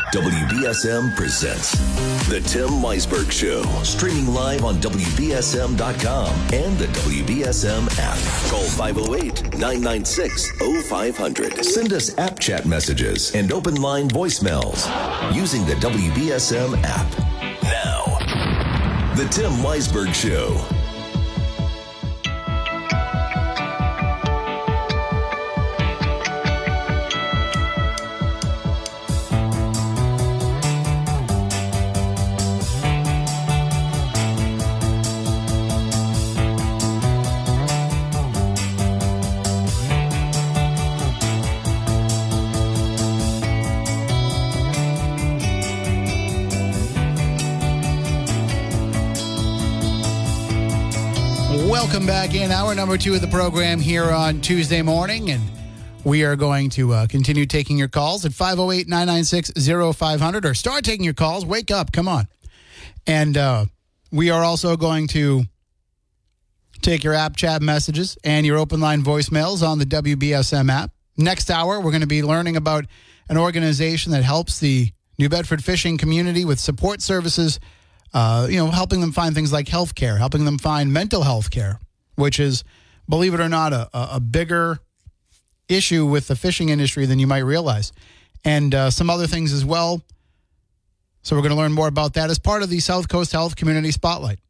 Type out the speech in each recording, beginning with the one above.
WBSM presents The Tim Weisberg Show, streaming live on WBSM.com and the WBSM app. Call 508-996-0500. Send us app chat messages and open line voicemails using the WBSM app. Now, The Tim Weisberg Show. Welcome back in hour number 2 of the program here on Tuesday morning, and we are going to continue taking your calls at 508-996-0500, or start taking your calls. Wake up, come on. And we are also going to take your app chat messages and your open line voicemails on the WBSM app. Next hour, we're going to be learning about an organization that helps the New Bedford fishing community with support services, helping them find things like health care, helping them find mental health care, which is, believe it or not, a bigger issue with the fishing industry than you might realize, and some other things as well. So we're going to learn more about that as part of the South Coast Health Community Spotlight.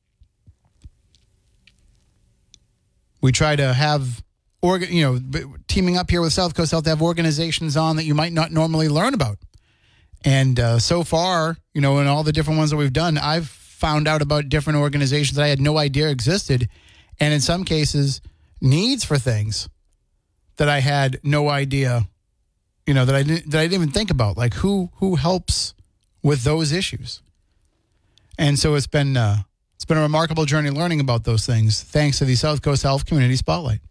We try to have, teaming up here with South Coast Health, to have organizations on that you might not normally learn about. And so far, in all the different ones that we've done, I've found out about different organizations that I had no idea existed, and in some cases, needs for things that I had no idea, that I didn't even think about, like who helps with those issues. And so it's been a remarkable journey learning about those things, thanks to the South Coast Health Community Spotlight.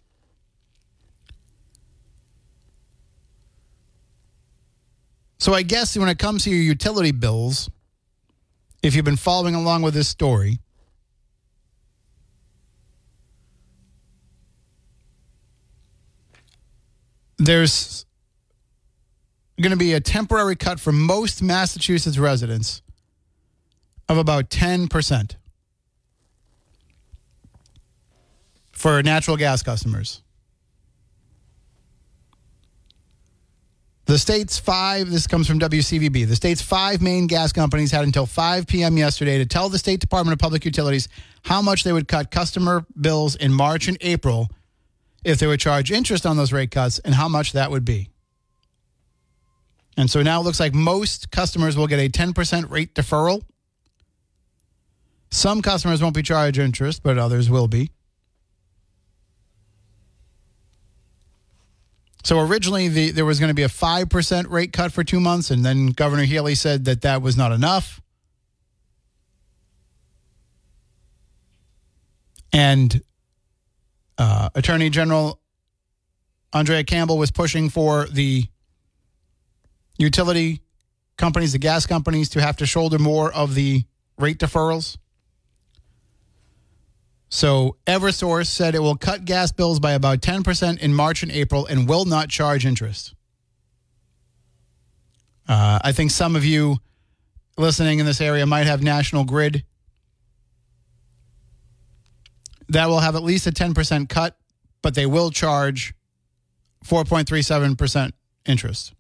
So I guess when it comes to your utility bills, if you've been following along with this story, there's going to be a temporary cut for most Massachusetts residents of about 10% for natural gas customers. The state's this comes from WCVB, the state's 5 main gas companies had until 5 p.m. yesterday to tell the State Department of Public Utilities how much they would cut customer bills in March and April if they would charge interest on those rate cuts, and how much that would be. And so now it looks like most customers will get a 10% rate deferral. Some customers won't be charged interest, but others will be. So originally, there was going to be a 5% rate cut for 2 months, and then Governor Healy said that was not enough. And Attorney General Andrea Campbell was pushing for the utility companies, the gas companies, to have to shoulder more of the rate deferrals. So Eversource said it will cut gas bills by about 10% in March and April and will not charge interest. I think some of you listening in this area might have National Grid. That will have at least a 10% cut, but they will charge 4.37% interest.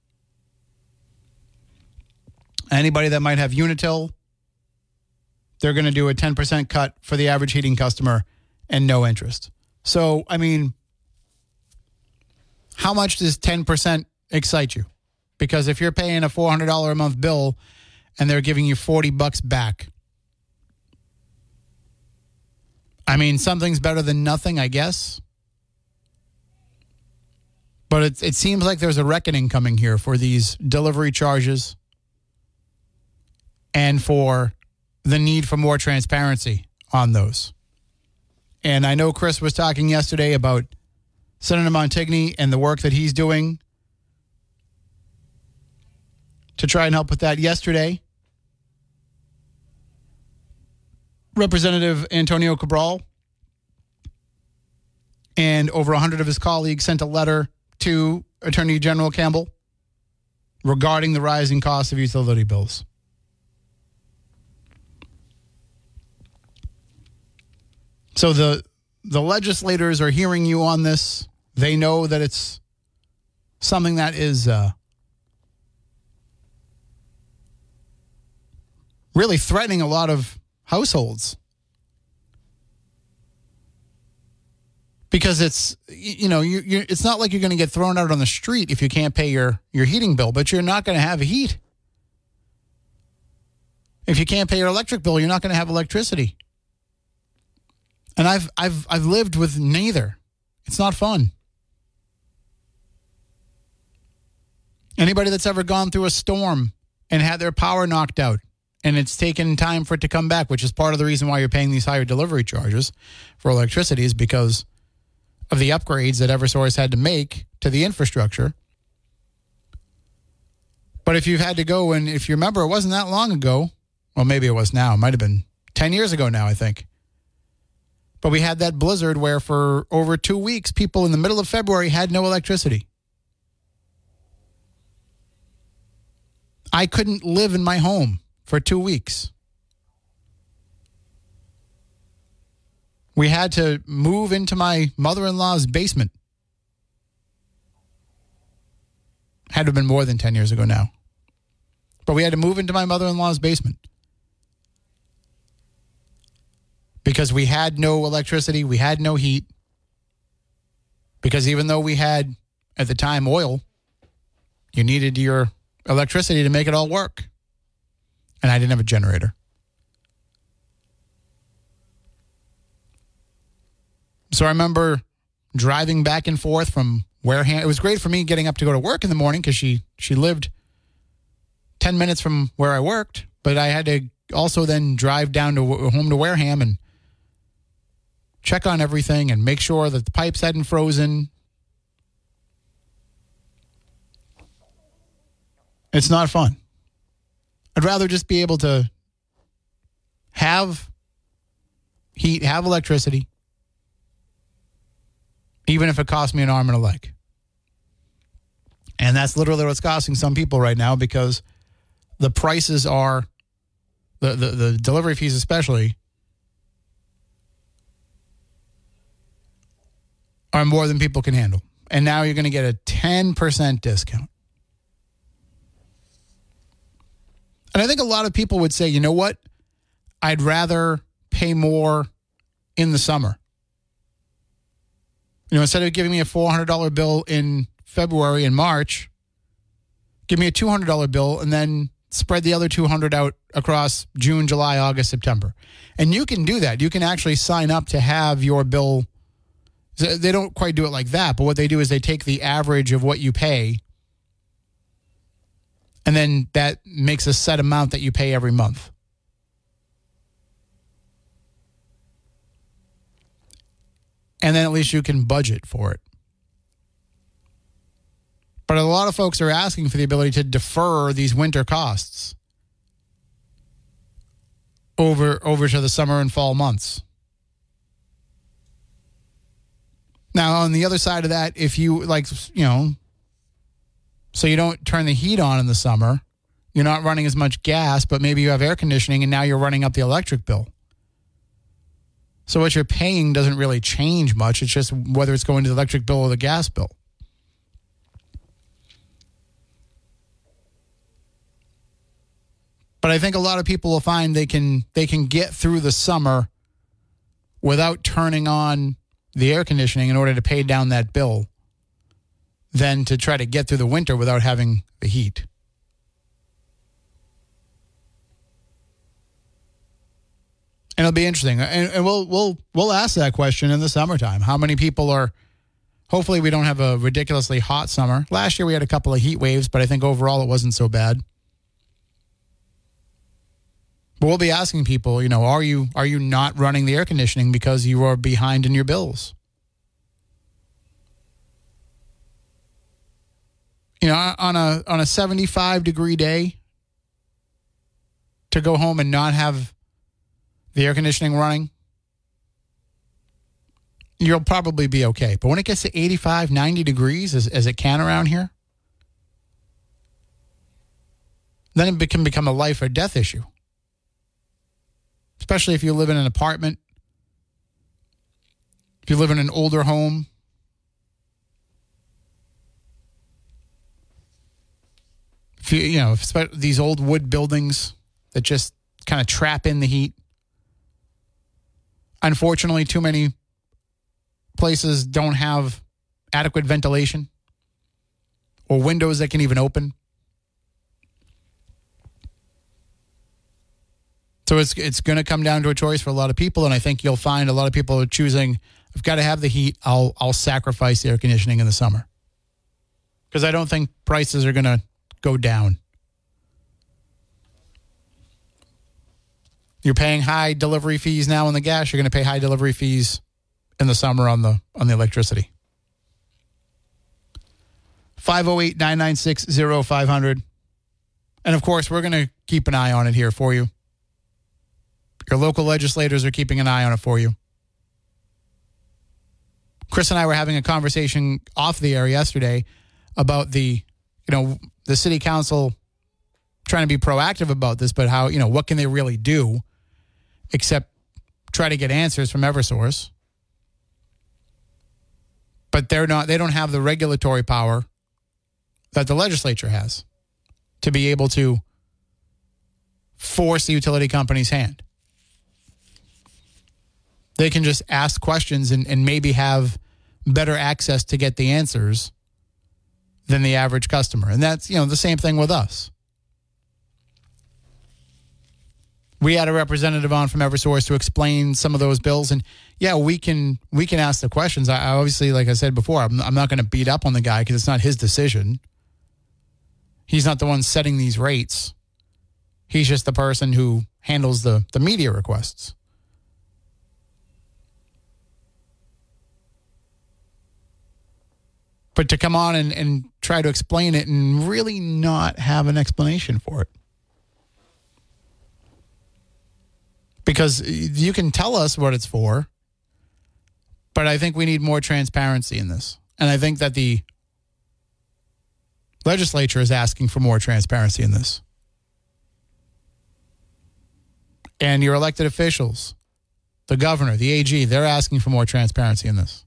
Anybody that might have Unitil, they're going to do a 10% cut for the average heating customer and no interest. So, how much does 10% excite you? Because if you're paying a $400 a month bill and they're giving you $40 back, something's better than nothing, I guess. But it seems like there's a reckoning coming here for these delivery charges and for the need for more transparency on those. And I know Chris was talking yesterday about Senator Montigny and the work that he's doing to try and help with that. Yesterday, Representative Antonio Cabral and over 100 of his colleagues sent a letter to Attorney General Campbell regarding the rising cost of utility bills. So the legislators are hearing you on this. They know that it's something that is really threatening a lot of households. Because it's, it's not like you're going to get thrown out on the street if you can't pay your heating bill, but you're not going to have heat. If you can't pay your electric bill, you're not going to have electricity. And I've lived with neither. It's not fun. Anybody that's ever gone through a storm and had their power knocked out and it's taken time for it to come back, which is part of the reason why you're paying these higher delivery charges for electricity, is because of the upgrades that Eversource had to make to the infrastructure. But if you've had to go, and if you remember, it wasn't that long ago. Well, maybe it was now. It might have been 10 years ago now, I think. But we had that blizzard where for over 2 weeks, people in the middle of February had no electricity. I couldn't live in my home for 2 weeks. We had to move into my mother-in-law's basement. Had to have been more than 10 years ago now. But we had to move into my mother-in-law's basement. Because we had no electricity, we had no heat. Because even though we had, at the time, oil, you needed your electricity to make it all work. And I didn't have a generator. So I remember driving back and forth from Wareham. It was great for me getting up to go to work in the morning because she lived 10 minutes from where I worked. But I had to also then drive down to home to Wareham and check on everything and make sure that the pipes hadn't frozen. It's not fun. I'd rather just be able to have heat, have electricity, even if it costs me an arm and a leg. And that's literally what's costing some people right now, because the prices are, the delivery fees especially, are more than people can handle. And now you're going to get a 10% discount. And I think a lot of people would say, you know what? I'd rather pay more in the summer. Instead of giving me a $400 bill in February and March, give me a $200 bill and then spread the other $200 out across June, July, August, September. And you can do that. You can actually sign up to have your bill. They don't quite do it like that, but what they do is they take the average of what you pay, and then that makes a set amount that you pay every month. And then at least you can budget for it. But a lot of folks are asking for the ability to defer these winter costs over to the summer and fall months. Now, on the other side of that, if you so you don't turn the heat on in the summer, you're not running as much gas, but maybe you have air conditioning and now you're running up the electric bill. So what you're paying doesn't really change much. It's just whether it's going to the electric bill or the gas bill. But I think a lot of people will find they can get through the summer without turning on the air conditioning in order to pay down that bill than to try to get through the winter without having the heat. And it'll be interesting. And we'll ask that question in the summertime. How many people are, hopefully we don't have a ridiculously hot summer. Last year we had a couple of heat waves, but I think overall it wasn't so bad. But we'll be asking people, are you not running the air conditioning because you are behind in your bills? On a 75-degree day, to go home and not have the air conditioning running, you'll probably be okay. But when it gets to 85, 90 degrees, as it can around here, then it can become a life or death issue. Especially if you live in an apartment, if you live in an older home. If if these old wood buildings that just kind of trap in the heat. Unfortunately, too many places don't have adequate ventilation or windows that can even open. So it's going to come down to a choice for a lot of people, and I think you'll find a lot of people are choosing, I've got to have the heat, I'll sacrifice the air conditioning in the summer. Because I don't think prices are going to go down. You're paying high delivery fees now on the gas, you're going to pay high delivery fees in the summer on the electricity. 508-996-0500. And of course, we're going to keep an eye on it here for you. Your local legislators are keeping an eye on it for you. Chris and I were having a conversation off the air yesterday about the city council trying to be proactive about this, but how, what can they really do except try to get answers from Eversource. But they don't have the regulatory power that the legislature has to be able to force the utility company's hand. They can just ask questions and maybe have better access to get the answers than the average customer. And that's, the same thing with us. We had a representative on from Eversource to explain some of those bills. And yeah, we can ask the questions. I obviously, like I said before, I'm not going to beat up on the guy because it's not his decision. He's not the one setting these rates. He's just the person who handles the media requests. But to come on and try to explain it and really not have an explanation for it. Because you can tell us what it's for, but I think we need more transparency in this. And I think that the legislature is asking for more transparency in this. And your elected officials, the governor, the AG, they're asking for more transparency in this.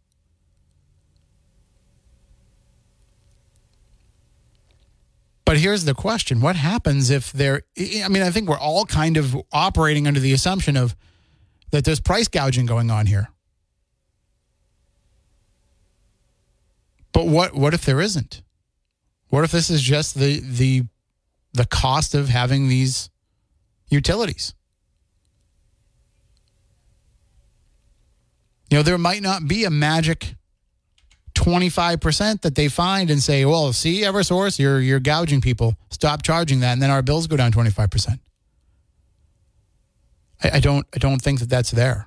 But here's the question. What happens if I think we're all kind of operating under the assumption of that there's price gouging going on here. But what if there isn't? What if this is just the cost of having these utilities? There might not be a magic 25% that they find and say, well, see, Eversource, you're gouging people. Stop charging that, and then our bills go down 25%. I don't think that that's there.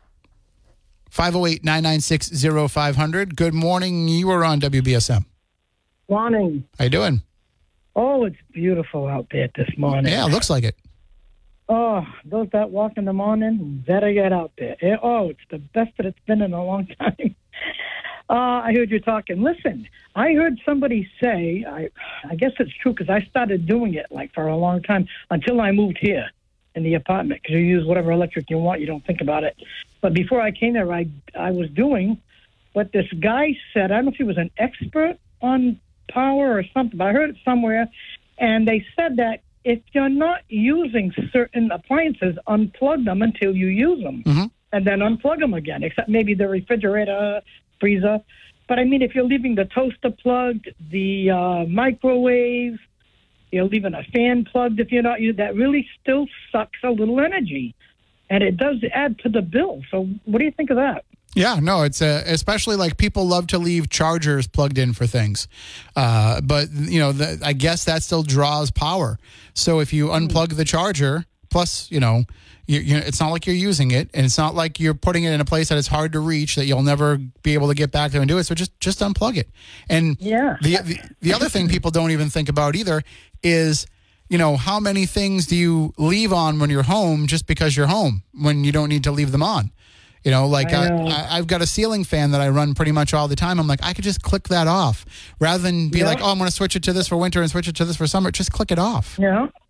508-996-0500. Good morning. You are on WBSM. Morning. How you doing? Oh, it's beautiful out there this morning. Yeah, it looks like it. Oh, those that walk in the morning better get out there. It's the best that it's been in a long time. I heard you talking. Listen, I heard somebody say, I guess it's true because I started doing it for a long time until I moved here in the apartment because you use whatever electric you want. You don't think about it. But before I came there, I was doing what this guy said. I don't know if he was an expert on power or something, but I heard it somewhere. And they said that if you're not using certain appliances, unplug them until you use them. Mm-hmm. And then unplug them again, except maybe the refrigerator, freezer. But I mean, if you're leaving the toaster plugged, the microwave, you're leaving a fan plugged, if you're not using that, really still sucks a little energy. And it does add to the bill. So what do you think of that? Yeah, no, it's especially people love to leave chargers plugged in for things. But, I guess that still draws power. So if you unplug the charger, plus, it's not like you're using it, and it's not like you're putting it in a place that is hard to reach, that you'll never be able to get back there and do it. So just unplug it. And yeah. The other thing people don't even think about either is, how many things do you leave on when you're home just because you're home when you don't need to leave them on? I've got a ceiling fan that I run pretty much all the time. I'm like, I could just click that off rather than be I'm going to switch it to this for winter and switch it to this for summer. Just click it off. Yeah.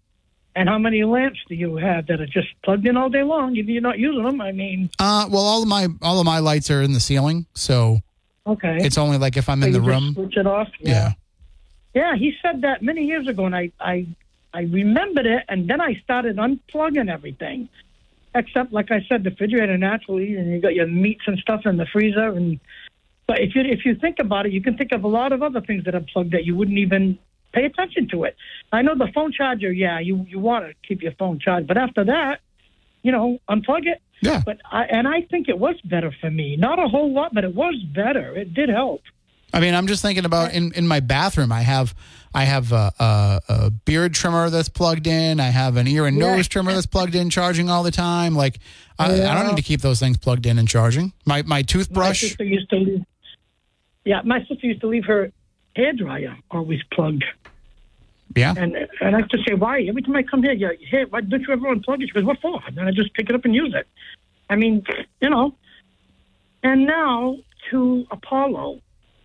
And how many lamps do you have that are just plugged in all day long? You're not using them. I mean, well, all of my lights are in the ceiling, so okay, it's only like if I'm in the you room. just switch it off. Yeah. Yeah, he said that many years ago, and I remembered it, and then I started unplugging everything, except like I said, the refrigerator naturally, and you got your meats and stuff in the freezer. But if you think about it, you can think of a lot of other things that are plugged that you wouldn't even pay attention to it. I know the phone charger, you want to keep your phone charged, but after that, unplug it. Yeah. But I think it was better for me. Not a whole lot, but it was better. It did help. I mean, I'm just thinking about in my bathroom. I have a beard trimmer that's plugged in. I have an ear and nose trimmer that's plugged in, charging all the time. Like I don't need to keep those things plugged in and charging. My toothbrush. My sister used to leave her hairdryer always plugged. Yeah. And I have to say, why? Every time I come here, hey, why don't you ever unplug it? She goes, what for? And then I just pick it up and use it. I mean, And now to Apollo.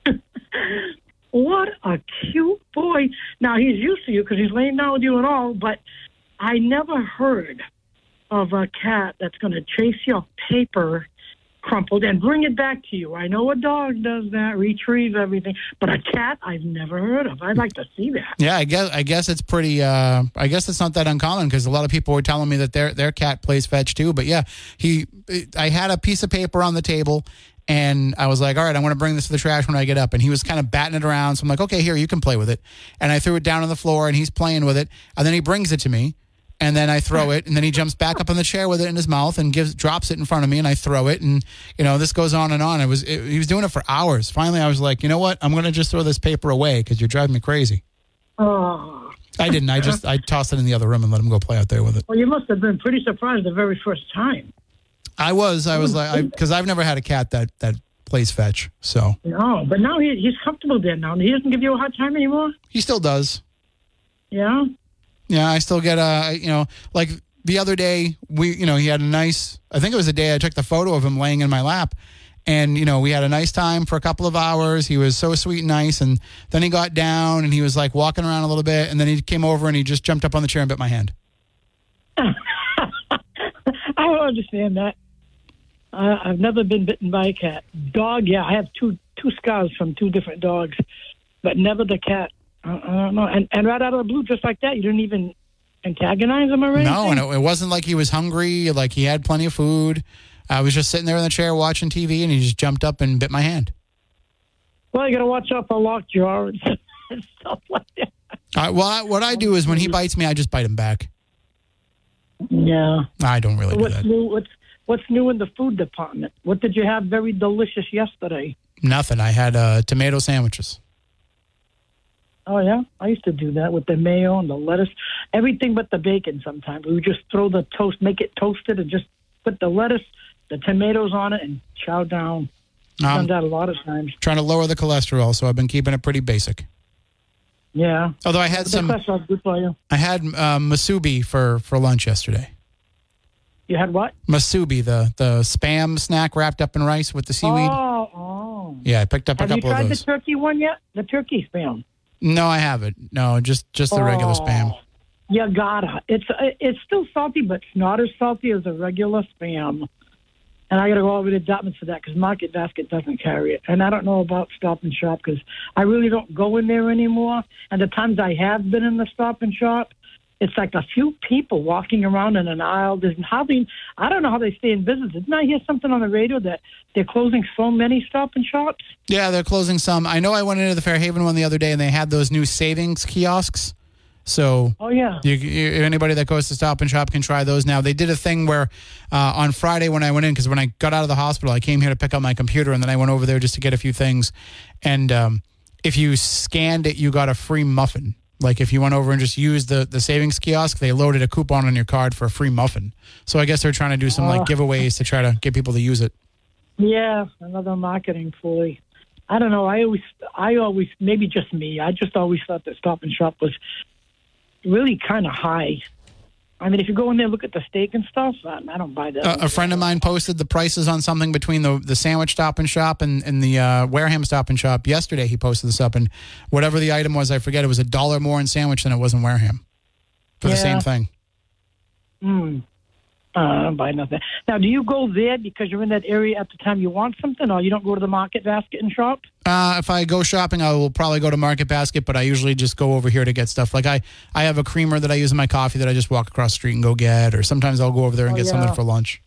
What a cute boy. Now, he's used to you because he's laying down with you and all, but I never heard of a cat that's going to chase your paper crumpled and bring it back to you. I know a dog does that, retrieve everything, but a cat I've never heard of. I'd like to see that. Yeah, I guess it's pretty. I guess it's not that uncommon because a lot of people were telling me that their cat plays fetch too. But yeah, I had a piece of paper on the table. And I was like, all right, I'm going to bring this to the trash when I get up. And he was kind of batting it around. So I'm like, okay, here, you can play with it. And I threw it down on the floor, and he's playing with it. And then he brings it to me, and then I throw it. And then he jumps back up on the chair with it in his mouth and drops it in front of me, and I throw it. And, this goes on and on. He was doing it for hours. Finally, I was like, you know what? I'm going to just throw this paper away because you're driving me crazy. Oh. I didn't. I tossed it in the other room and let him go play out there with it. Well, you must have been pretty surprised the very first time. I was like, because I've never had a cat that plays fetch. So no, but now he's comfortable there now. He doesn't give you a hard time anymore. He still does. Yeah. Yeah, I still get like the other day he had a nice. I think it was the day I took the photo of him laying in my lap, and we had a nice time for a couple of hours. He was so sweet and nice, and then he got down and he was like walking around a little bit, and then he came over and he just jumped up on the chair and bit my hand. I don't understand that. I've never been bitten by a cat. Dog, yeah, I have two scars from two different dogs, but never the cat. I don't know. And right out of the blue, just like that, you didn't even antagonize him or anything? No, and it wasn't like he was hungry, like he had plenty of food. I was just sitting there in the chair watching TV, and he just jumped up and bit my hand. Well, you got to watch out for lockjaw and stuff like that. What I do is when he bites me, I just bite him back. Yeah. I don't really do that. What's new in the food department? What did you have very delicious yesterday? Nothing. I had tomato sandwiches. Oh, yeah? I used to do that with the mayo and the lettuce. Everything but the bacon sometimes. We would just throw the toast, make it toasted, and just put the lettuce, the tomatoes on it, and chow down. I've done that a lot of times. Trying to lower the cholesterol, so I've been keeping it pretty basic. Yeah. Although I had good for you. I had masubi for lunch yesterday. You had what? Masubi, the Spam snack wrapped up in rice with the seaweed. Oh. Yeah, I picked up a couple of those. Have you tried the turkey one yet? The turkey Spam? No, I haven't. No, just the regular Spam. You gotta. It's still salty, but it's not as salty as a regular Spam. And I got to go over to Dartmouth for that because Market Basket doesn't carry it. And I don't know about Stop and Shop because I really don't go in there anymore. And the times I have been in the Stop and Shop, it's like a few people walking around in an aisle. I don't know how they stay in business. Didn't I hear something on the radio that they're closing so many Stop and Shops? Yeah, they're closing some. I know I went into the Fairhaven one the other day, and they had those new savings kiosks. So, oh yeah, anybody that goes to Stop and Shop can try those now. They did a thing where on Friday when I went in, because when I got out of the hospital, I came here to pick up my computer, and then I went over there just to get a few things. And if you scanned it, you got a free muffin. Like if you went over and just used the savings kiosk, they loaded a coupon on your card for a free muffin. So I guess they're trying to do some giveaways to try to get people to use it. Yeah, another marketing ploy. I don't know. I always, maybe just me. I just always thought that Stop and Shop was really kind of high. I mean, if you go in there and look at the steak and stuff, I don't buy that. A friend of mine posted the prices on something between the sandwich Stop and Shop and the Wareham Stop and Shop. Yesterday he posted this up, and whatever the item was, I forget, it was $1 more in sandwich than it was in Wareham for the same thing. Buy nothing. Now, do you go there because you're in that area at the time you want something, or you don't go to the Market Basket and shop? If I go shopping, I will probably go to Market Basket, but I usually just go over here to get stuff. Like I have a creamer that I use in my coffee that I just walk across the street and go get, or sometimes I'll go over there and get something for lunch.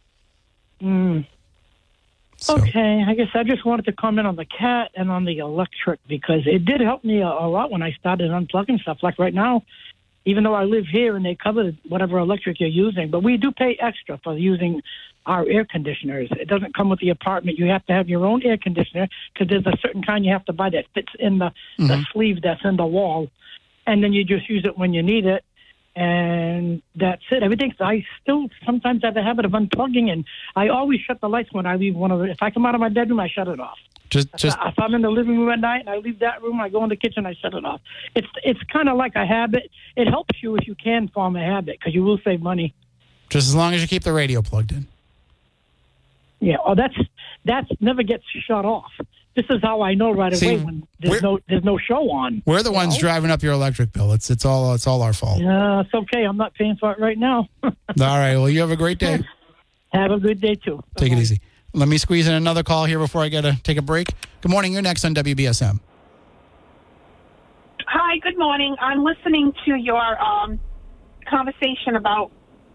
So. Okay, I guess I just wanted to comment on the cat and on the electric because it did help me a lot when I started unplugging stuff. Like right now, even though I live here and they cover whatever electric you're using, but we do pay extra for using our air conditioners. It doesn't come with the apartment. You have to have your own air conditioner because there's a certain kind you have to buy that fits in the sleeve that's in the wall, and then you just use it when you need it. And that's it. I still sometimes have a habit of unplugging, and I always shut the lights when I leave if I come out of my bedroom, I shut it off. If I'm in the living room at night and I leave that room, I go in the kitchen, I shut it off. It's kind of like a habit. It helps you if you can form a habit because you will save money. Just as long as you keep the radio plugged in. Yeah, that's never gets shut off. This is how I know right away when there's no show on. We're the ones driving up your electric bill. It's all our fault. Yeah, it's okay. I'm not paying for it right now. All right. Well, you have a great day. Have a good day too. Take it easy. Let me squeeze in another call here before I got to take a break. Good morning. You're next on WBSM. Hi. Good morning. I'm listening to your conversation about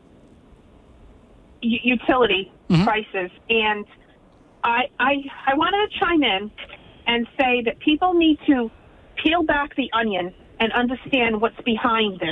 utility prices, and I wanted to chime in and say that people need to peel back the onion and understand what's behind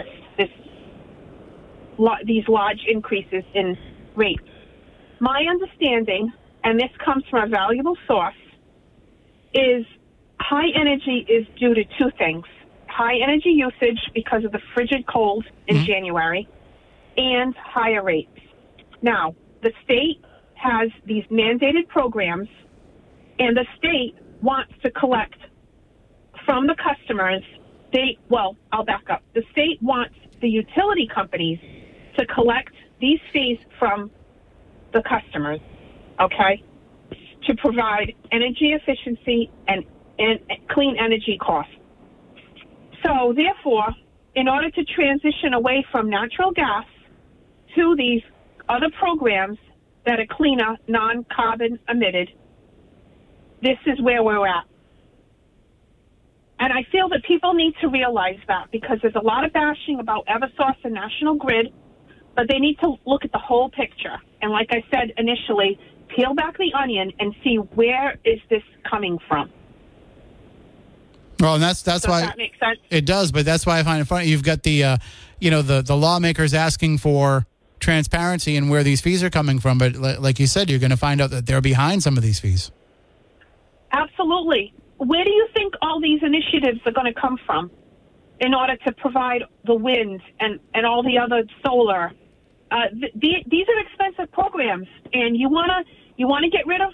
these large increases in rates. My understanding, and this comes from a valuable source, is high energy is due to two things. High energy usage because of the frigid cold in January and higher rates. Now, the state has these mandated programs, and the state wants to collect from the customers. I'll back up. The state wants the utility companies to collect these fees from the customers, okay, to provide energy efficiency and clean energy costs. So, therefore, in order to transition away from natural gas to these other programs that are cleaner, non-carbon emitted, this is where we're at. And I feel that people need to realize that because there's a lot of bashing about Eversource and National Grid, but they need to look at the whole picture. And like I said initially, peel back the onion and see where is this coming from. Well, and that's why that makes sense. It does, but that's why I find it funny. You've got the the lawmakers asking for transparency and where these fees are coming from, but like you said, you're going to find out that they're behind some of these fees. Absolutely. Where do you think all these initiatives are going to come from in order to provide the wind and all the other solar? These are expensive programs, and you want to get rid of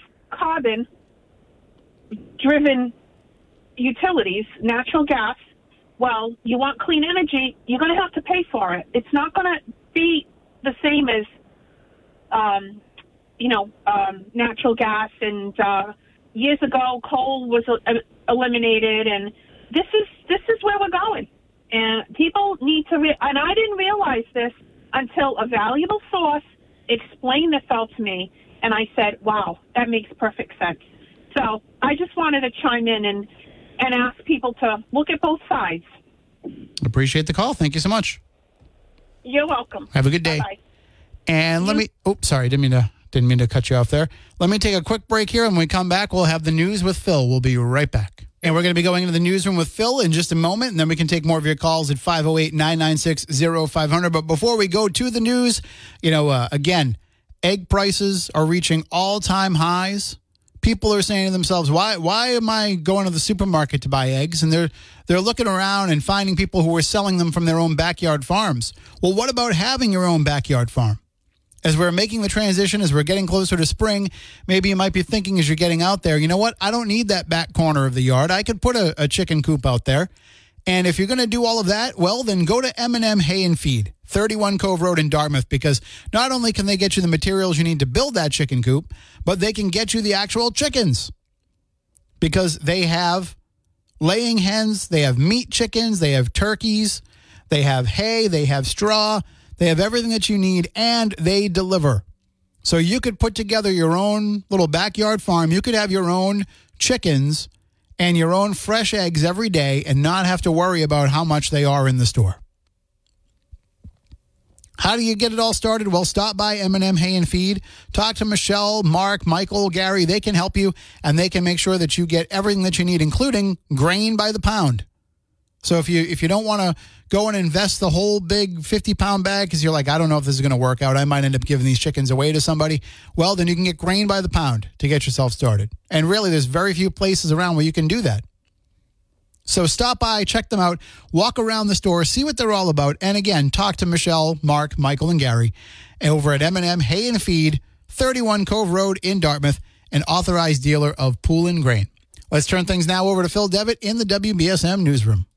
carbon-driven utilities, natural gas. Well, you want clean energy, you're going to have to pay for it. It's not going to be the same as, natural gas. And years ago, coal was eliminated, and this is where we're going. And people need to. And I didn't realize this until a valuable source explained this all to me, and I said, "Wow, that makes perfect sense." So I just wanted to chime in and ask people to look at both sides. Appreciate the call. Thank you so much. You're welcome. Have a good day. Bye-bye. And let me. Oh, sorry, didn't mean to cut you off there. Let me take a quick break here. And when we come back, we'll have the news with Phil. We'll be right back. And we're going to be going into the newsroom with Phil in just a moment, and then we can take more of your calls at 508-996-0500. But before we go to the news, again, egg prices are reaching all-time highs. People are saying to themselves, why am I going to the supermarket to buy eggs? And they're looking around and finding people who are selling them from their own backyard farms. Well, what about having your own backyard farm? As we're making the transition, as we're getting closer to spring, maybe you might be thinking as you're getting out there, you know what? I don't need that back corner of the yard. I could put a chicken coop out there. And if you're going to do all of that, well, then go to M&M Hay and Feed, 31 Cove Road in Dartmouth, because not only can they get you the materials you need to build that chicken coop, but they can get you the actual chickens. Because they have laying hens, they have meat chickens, they have turkeys, they have hay, they have straw. They have everything that you need, and they deliver. So you could put together your own little backyard farm. You could have your own chickens and your own fresh eggs every day and not have to worry about how much they are in the store. How do you get it all started? Well, stop by M&M Hay and Feed. Talk to Michelle, Mark, Michael, Gary. They can help you, and they can make sure that you get everything that you need, including grain by the pound. So if you don't want to go and invest the whole big 50-pound bag because you're like, I don't know if this is going to work out, I might end up giving these chickens away to somebody, well, then you can get grain by the pound to get yourself started. And really, there's very few places around where you can do that. So stop by, check them out, walk around the store, see what they're all about, and again, talk to Michelle, Mark, Michael, and Gary over at M&M Hay and Feed, 31 Cove Road in Dartmouth, an authorized dealer of Poulin Grain. Let's turn things now over to Phil Devitt in the WBSM newsroom.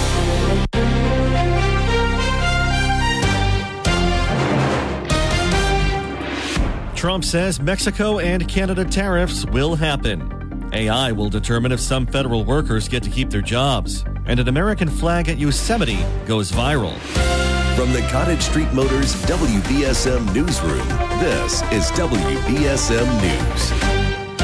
Trump says Mexico and Canada tariffs will happen. AI will determine if some federal workers get to keep their jobs. And an American flag at Yosemite goes viral. From the Cottage Street Motors WBSM Newsroom, this is WBSM News.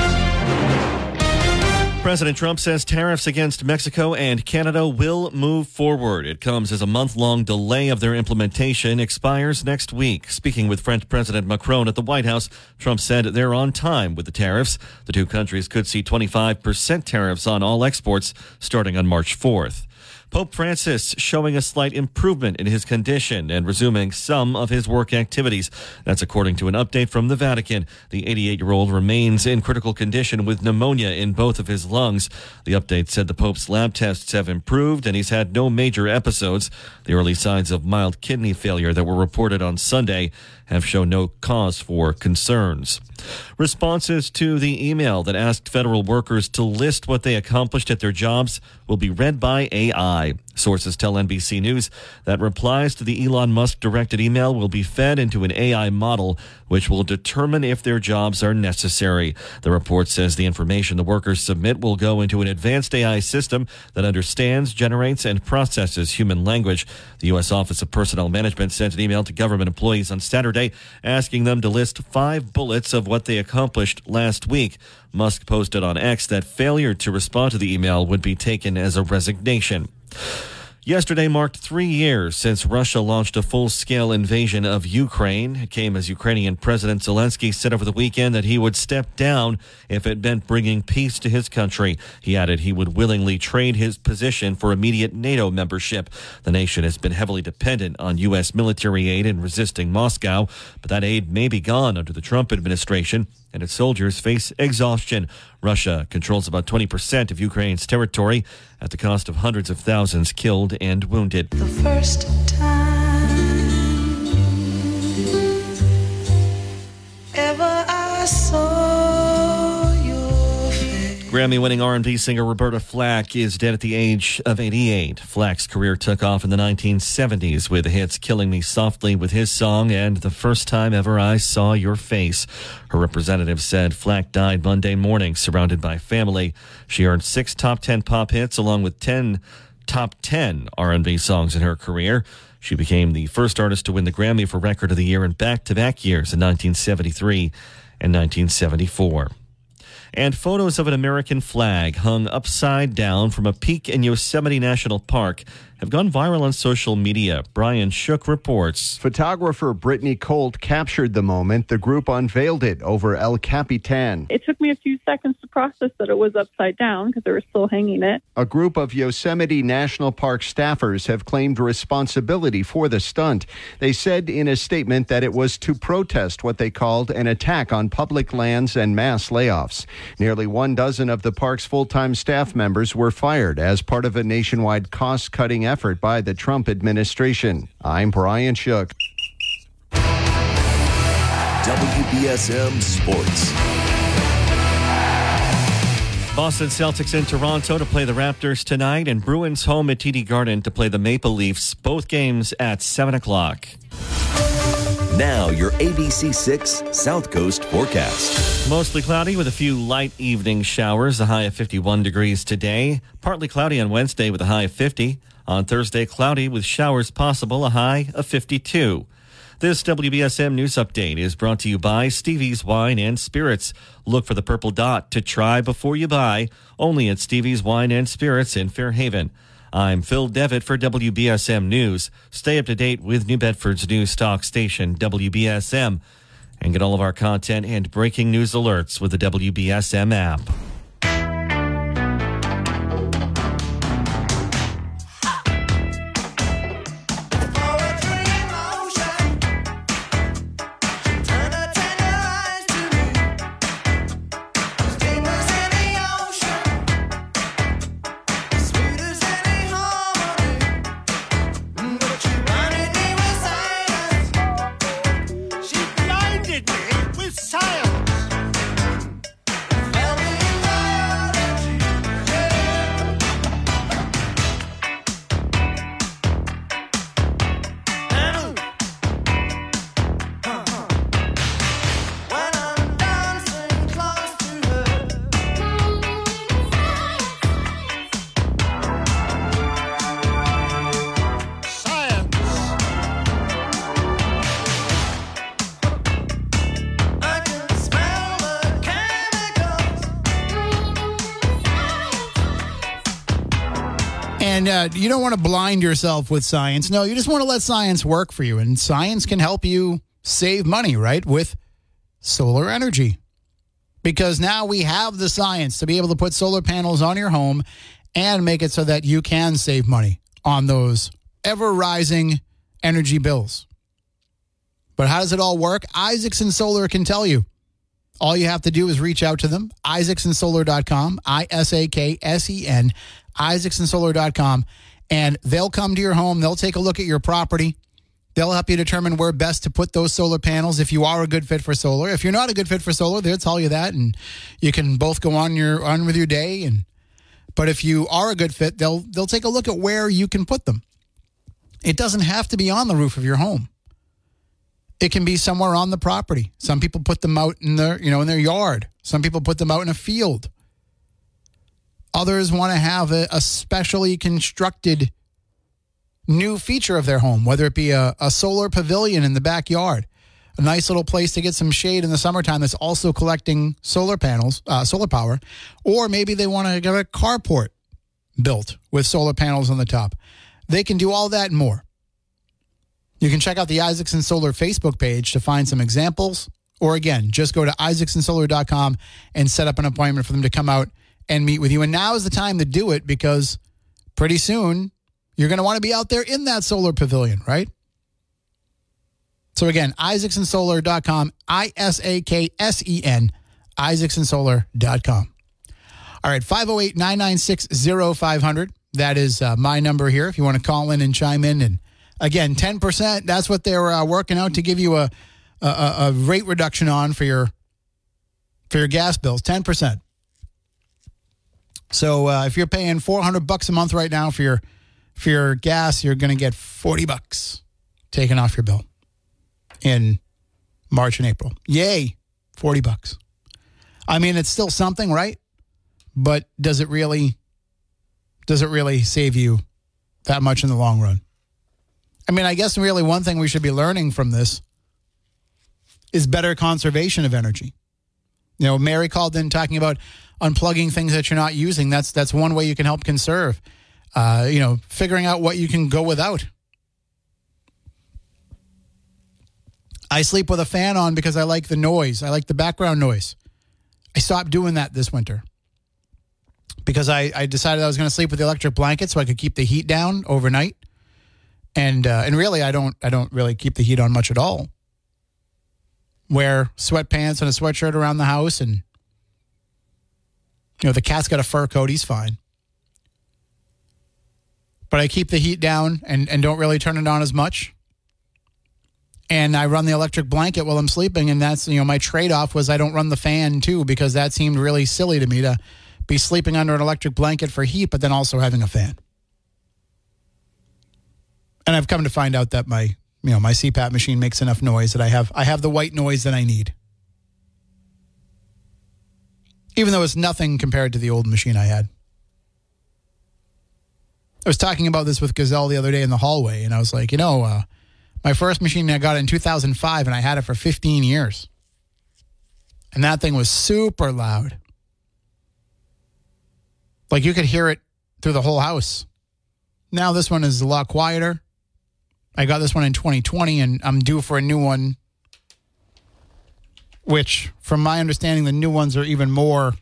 President Trump says tariffs against Mexico and Canada will move forward. It comes as a month-long delay of their implementation expires next week. Speaking with French President Macron at the White House, Trump said they're on time with the tariffs. The two countries could see 25% tariffs on all exports starting on March 4th. Pope Francis showing a slight improvement in his condition and resuming some of his work activities. That's according to an update from the Vatican. The 88-year-old remains in critical condition with pneumonia in both of his lungs. The update said the Pope's lab tests have improved and he's had no major episodes. The early signs of mild kidney failure that were reported on Sunday have shown no cause for concerns. Responses to the email that asked federal workers to list what they accomplished at their jobs will be read by AI. Sources tell NBC News that replies to the Elon Musk-directed email will be fed into an AI model, which will determine if their jobs are necessary. The report says the information the workers submit will go into an advanced AI system that understands, generates, and processes human language. The U.S. Office of Personnel Management sent an email to government employees on Saturday asking them to list 5 bullets of what they accomplished last week. Musk posted on X that failure to respond to the email would be taken as a resignation. Yesterday marked 3 years since Russia launched a full-scale invasion of Ukraine. It came as Ukrainian President Zelensky said over the weekend that he would step down if it meant bringing peace to his country. He added he would willingly trade his position for immediate NATO membership. The nation has been heavily dependent on U.S. military aid in resisting Moscow, but that aid may be gone under the Trump administration, and its soldiers face exhaustion. Russia controls about 20% of Ukraine's territory at the cost of hundreds of thousands killed and wounded. The first time ever I saw your face. Grammy-winning R&B singer Roberta Flack is dead at the age of 88. Flack's career took off in the 1970s with the hits Killing Me Softly with his song and The First Time Ever I Saw Your Face. Her representative said Flack died Monday morning surrounded by family. She earned 6 top 10 pop hits along with 10 top 10 R&B songs in her career. She became the first artist to win the Grammy for Record of the Year in back-to-back years in 1973 and 1974. And photos of an American flag hung upside down from a peak in Yosemite National Park have gone viral on social media. Brian Shook reports. Photographer Brittany Colt captured the moment. The group unveiled it over El Capitan. It took me a few seconds to process that it was upside down because they were still hanging it. A group of Yosemite National Park staffers have claimed responsibility for the stunt. They said in a statement that it was to protest what they called an attack on public lands and mass layoffs. Nearly 12 of the park's full-time staff members were fired as part of a nationwide cost-cutting effort by the Trump administration. I'm Brian Shook. WBSM Sports. Boston Celtics in Toronto to play the Raptors tonight, and Bruins home at TD Garden to play the Maple Leafs. Both games at 7 o'clock. Now your ABC6 South Coast forecast. Mostly cloudy with a few light evening showers, a high of 51 degrees today. Partly cloudy on Wednesday with a high of 50. On Thursday, cloudy with showers possible, a high of 52. This WBSM News Update is brought to you by Stevie's Wine and Spirits. Look for the purple dot to try before you buy, only at Stevie's Wine and Spirits in Fairhaven. I'm Phil Devitt for WBSM News. Stay up to date with New Bedford's news talk station, WBSM, and get all of our content and breaking news alerts with the WBSM app. And you don't want to blind yourself with science. No, you just want to let science work for you. And science can help you save money, right, with solar energy. Because now we have the science to be able to put solar panels on your home and make it so that you can save money on those ever-rising energy bills. But how does it all work? Isaacson Solar can tell you. All you have to do is reach out to them, isaacsonsolar.com, ISAKSEN, isaacsonsolar.com, and they'll come to your home. They'll take a look at your property. They'll help you determine where best to put those solar panels if you are a good fit for solar. If you're not a good fit for solar, they'll tell you that, and you can both go on with your day. But if you are a good fit, they'll take a look at where you can put them. It doesn't have to be on the roof of your home. It can be somewhere on the property. Some people put them out in their yard. Some people put them out in a field. Others want to have a specially constructed new feature of their home, whether it be a solar pavilion in the backyard, a nice little place to get some shade in the summertime that's also collecting solar panels, solar power, or maybe they want to get a carport built with solar panels on the top. They can do all that and more. You can check out the Isaacson Solar Facebook page to find some examples, or again, just go to isaacsonsolar.com and set up an appointment for them to come out and meet with you. And now is the time to do it, because pretty soon you're going to want to be out there in that solar pavilion, right? So again, isaacsonsolar.com, ISAKSEN, isaacsonsolar.com. All right, 508-996-0500. That is my number here if you want to call in and chime in. And again, 10%, that's what they're working out to give you a rate reduction on for your gas bills, 10%. So if you're paying $400 a month right now for your gas, you're going to get $40 taken off your bill in March and April. Yay, $40. I mean, it's still something, right? But does it really save you that much in the long run? I mean, I guess really one thing we should be learning from this is better conservation of energy. You know, Mary called in talking about unplugging things that you're not using. That's one way you can help conserve. Figuring out what you can go without. I sleep with a fan on because I like the noise. I like the background noise. I stopped doing that this winter because I decided I was going to sleep with the electric blanket so I could keep the heat down overnight. And really, I don't really keep the heat on much at all. Wear sweatpants and a sweatshirt around the house, and the cat's got a fur coat. He's fine. But I keep the heat down and don't really turn it on as much. And I run the electric blanket while I'm sleeping, and that's, my trade-off was I don't run the fan too, because that seemed really silly to me to be sleeping under an electric blanket for heat, but then also having a fan. And I've come to find out that my CPAP machine makes enough noise that I have the white noise that I need. Even though it's nothing compared to the old machine I had. I was talking about this with Gazelle the other day in the hallway, and I was like, my My first machine I got in 2005, and I had it for 15 years. And that thing was super loud. Like you could hear it through the whole house. Now this one is a lot quieter. I got this one in 2020, and I'm due for a new one, which, from my understanding, the new ones are even more,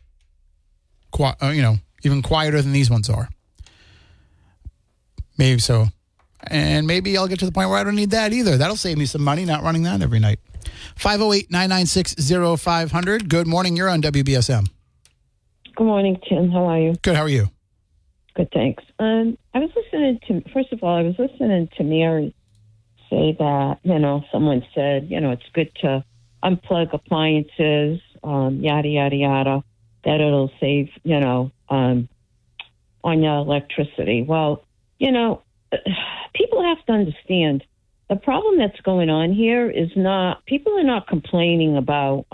even quieter than these ones are. Maybe so. And maybe I'll get to the point where I don't need that either. That'll save me some money not running that every night. 508-996-0500. Good morning. You're on WBSM. Good morning, Tim. How are you? Good. How are you? Good, thanks. I was listening to Mary say that, someone said, it's good to unplug appliances, yada, yada, yada, that it'll save, on your electricity. Well, people have to understand the problem that's going on here is people are not complaining about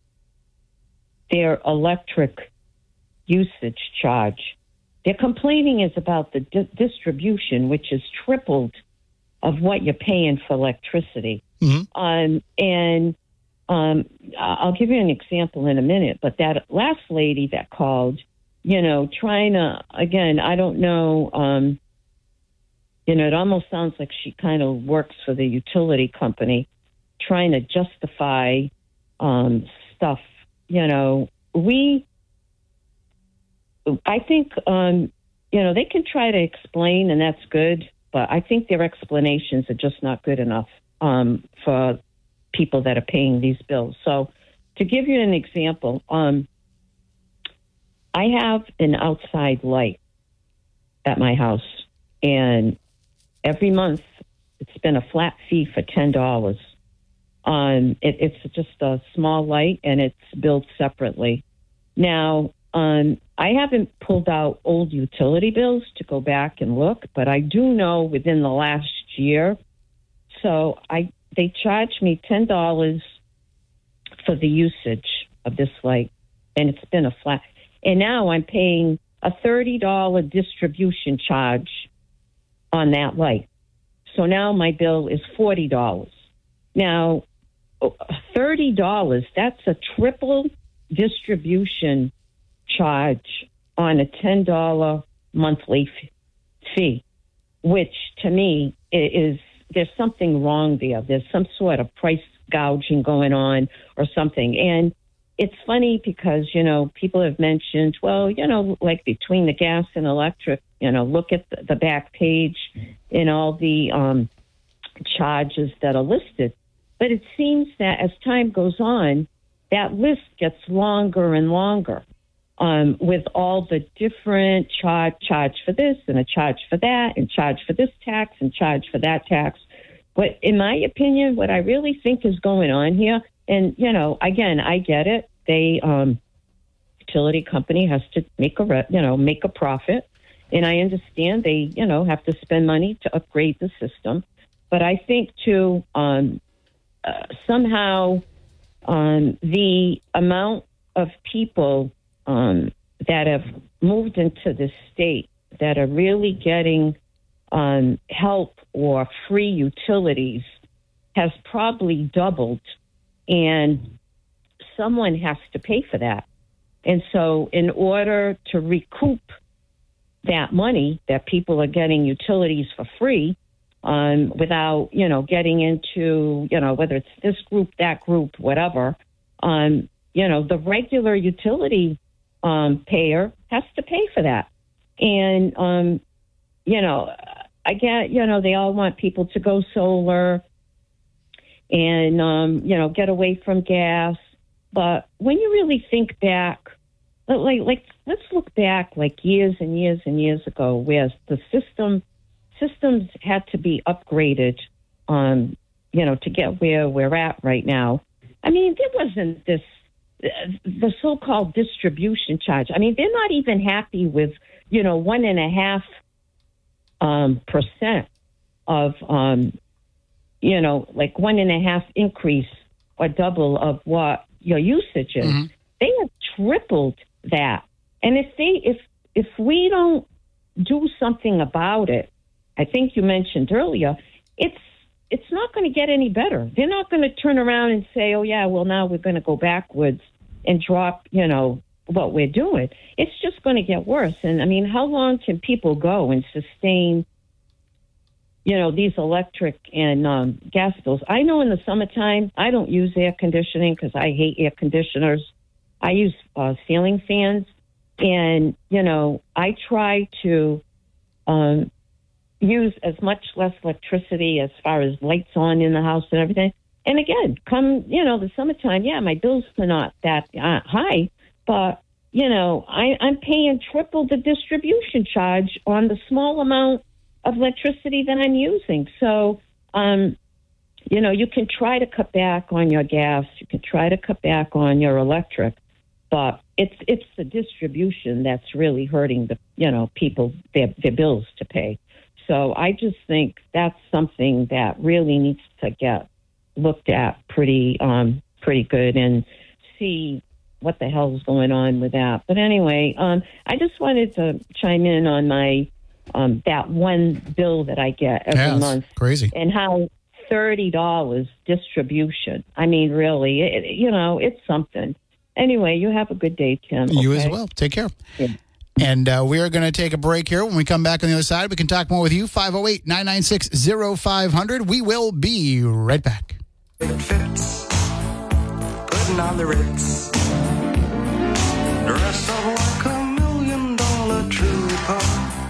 their electric usage charge. Their complaining is about the distribution, which is tripled of what you're paying for electricity. Mm-hmm. I'll give you an example in a minute, but that last lady that called, trying to, again, I don't know, it almost sounds like she kind of works for the utility company, trying to justify stuff. I think, they can try to explain, and that's good, but I think their explanations are just not good enough for people that are paying these bills. So to give you an example, I have an outside light at my house, and every month it's been a flat fee for $10. It's just a small light, and it's billed separately. Now, I haven't pulled out old utility bills to go back and look, but I do know within the last year. So they charged me $10 for the usage of this light, and it's been a flat. And now I'm paying a $30 distribution charge on that light. So now my bill is $40. Now, $30, that's a triple distribution charge on a $10 monthly fee, which to me is there's something wrong there. There's some sort of price gouging going on or something. And it's funny because, people have mentioned, well, like between the gas and electric, look at the back page and all the charges that are listed. But it seems that as time goes on, that list gets longer and longer. With all the different charge for this and a charge for that and charge for this tax and charge for that tax. But in my opinion, what I really think is going on here, and, again, I get it. They, utility company has to make a profit. And I understand they, have to spend money to upgrade the system. But I think too, somehow, the amount of people that have moved into the state that are really getting help or free utilities has probably doubled, and someone has to pay for that. And so in order to recoup that money that people are getting utilities for free, without, getting into, whether it's this group, that group, whatever, the regular utility payer has to pay for that. And, I get, they all want people to go solar and, get away from gas. But when you really think back, like let's look back like years and years and years ago where the systems had to be upgraded, to get where we're at right now. I mean, there wasn't the so-called distribution charge. I mean, they're not even happy with, 1.5% of, like 1.5 increase or double of what your usage is. Mm-hmm. They have tripled that. And if we don't do something about it, I think you mentioned earlier, it's not going to get any better. They're not going to turn around and say, oh, yeah, well, now we're going to go backwards and drop, what we're doing. It's just going to get worse. And, I mean, how long can people go and sustain, these electric and gas bills? I know in the summertime, I don't use air conditioning because I hate air conditioners. I use ceiling fans. And, I try to use as much less electricity as far as lights on in the house and everything. And again, come, the summertime, yeah, my bills are not that high, but, I'm paying triple the distribution charge on the small amount of electricity that I'm using. So, you can try to cut back on your gas. You can try to cut back on your electric, but it's the distribution that's really hurting the, people, their bills to pay. So I just think that's something that really needs to get looked at pretty good and see what the hell is going on with that. But anyway, I just wanted to chime in on my that one bill that I get every month. Crazy. And how $30 distribution. I mean, really, it's something. Anyway, you have a good day, Tim. You okay? as well. Take care. Yeah. And we are going to take a break here. When we come back on the other side, we can talk more with you. 508-996-0500. We will be right back. It fits, putting on the Ritz, dressed up like $1 million trooper,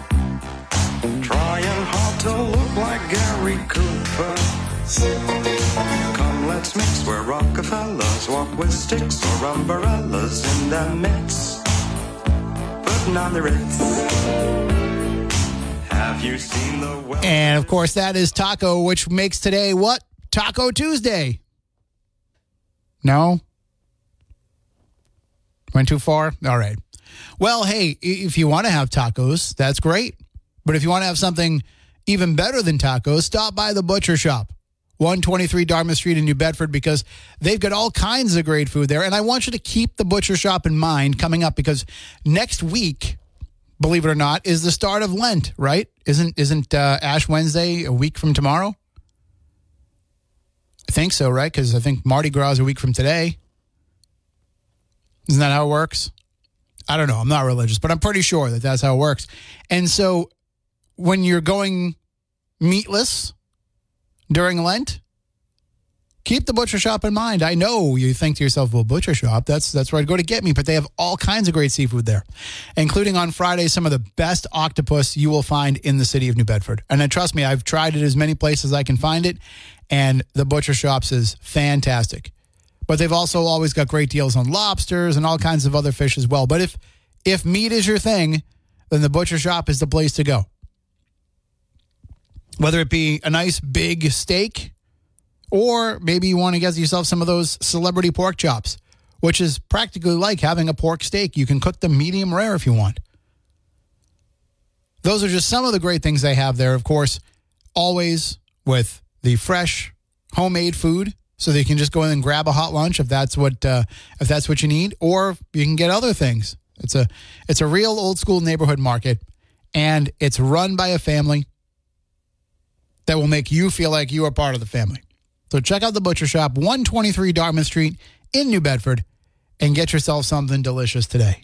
trying hard to look like Gary Cooper. Come, let's mix where Rockefellers walk with sticks or umbrellas in their midst, putting on the Ritz. Have you seen the weather? And, of course, that is Taco, which makes today what? Taco Tuesday. No? Went too far? All right. Well, hey, if you want to have tacos, that's great. But if you want to have something even better than tacos, stop by the Butcher Shop, 123 Dartmouth Street in New Bedford, because they've got all kinds of great food there. And I want you to keep the Butcher Shop in mind coming up, because next week, believe it or not, is the start of Lent, right? Isn't Ash Wednesday a week from tomorrow? I think so, right? Because I think Mardi Gras is a week from today. Isn't that how it works? I don't know. I'm not religious, but I'm pretty sure that that's how it works. And so when you're going meatless during Lent, keep the Butcher Shop in mind. I know you think to yourself, well, Butcher Shop, that's where I'd go to get meat, but they have all kinds of great seafood there, including on Friday, some of the best octopus you will find in the city of New Bedford. And then trust me, I've tried it as many places as I can find it, and the Butcher Shop's is fantastic. But they've also always got great deals on lobsters and all kinds of other fish as well. But if meat is your thing, then the Butcher Shop is the place to go. Whether it be a nice big steak, or maybe you want to get yourself some of those celebrity pork chops, which is practically like having a pork steak. You can cook them medium rare if you want. Those are just some of the great things they have there. Of course, always with the fresh homemade food, so that you can just go in and grab a hot lunch if that's what you need, or you can get other things. It's a real old school neighborhood market, and it's run by a family that will make you feel like you are part of the family. So check out the Butcher Shop, 123 Dartmouth Street in New Bedford, and get yourself something delicious today.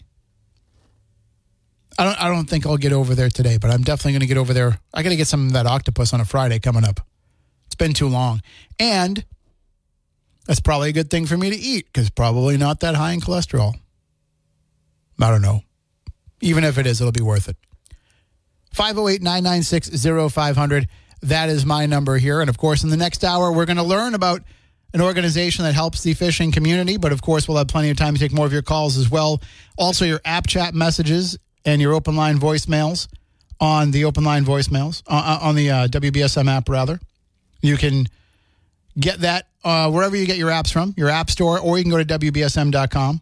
I don't think I'll get over there today, but I'm definitely going to get over there. I got to get some of that octopus on a Friday coming up. It's been too long. And that's probably a good thing for me to eat, because probably not that high in cholesterol. I don't know. Even if it is, it'll be worth it. 508-996-0500. That is my number here. And, of course, in the next hour, we're going to learn about an organization that helps the fishing community. But, of course, we'll have plenty of time to take more of your calls as well. Also, your app chat messages and your open line voicemails on the open line voicemails, on the WBSM app, rather. You can get that wherever you get your apps from, your app store, or you can go to WBSM.com.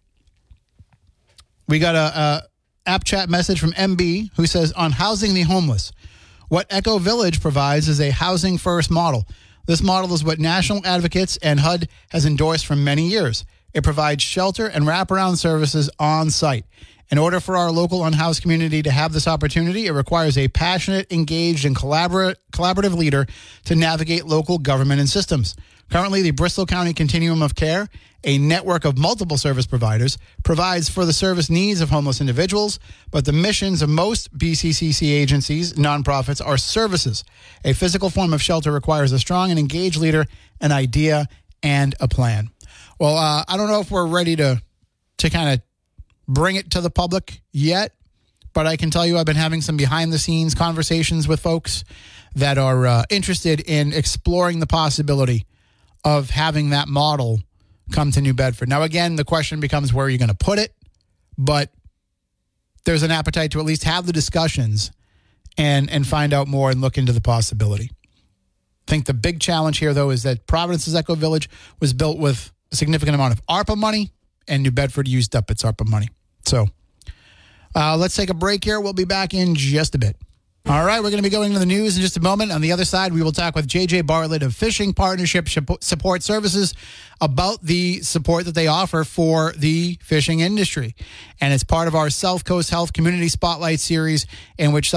We got a app chat message from MB who says, on housing the homeless, what Echo Village provides is a housing first model. This model is what National Advocates and HUD has endorsed for many years. It provides shelter and wraparound services on site. In order for our local unhoused community to have this opportunity, it requires a passionate, engaged, and collaborative leader to navigate local government and systems. Currently, the Bristol County Continuum of Care, a network of multiple service providers, provides for the service needs of homeless individuals, but the missions of most BCCC agencies, nonprofits, are services. A physical form of shelter requires a strong and engaged leader, an idea, and a plan. Well, I don't know if we're ready to kind of bring it to the public yet, but I can tell you I've been having some behind-the-scenes conversations with folks that are interested in exploring the possibility of having that model come to New Bedford. Now, again, the question becomes where are you going to put it? But there's an appetite to at least have the discussions and find out more and look into the possibility. I think the big challenge here, though, is that Providence's Echo Village was built with a significant amount of ARPA money, and New Bedford used up its ARPA money. So let's take a break here. We'll be back in just a bit. All right, we're going to be going to the news in just a moment. On the other side, we will talk with J.J. Bartlett of Fishing Partnership Support Services about the support that they offer for the fishing industry. And it's part of our South Coast Health Community Spotlight series in which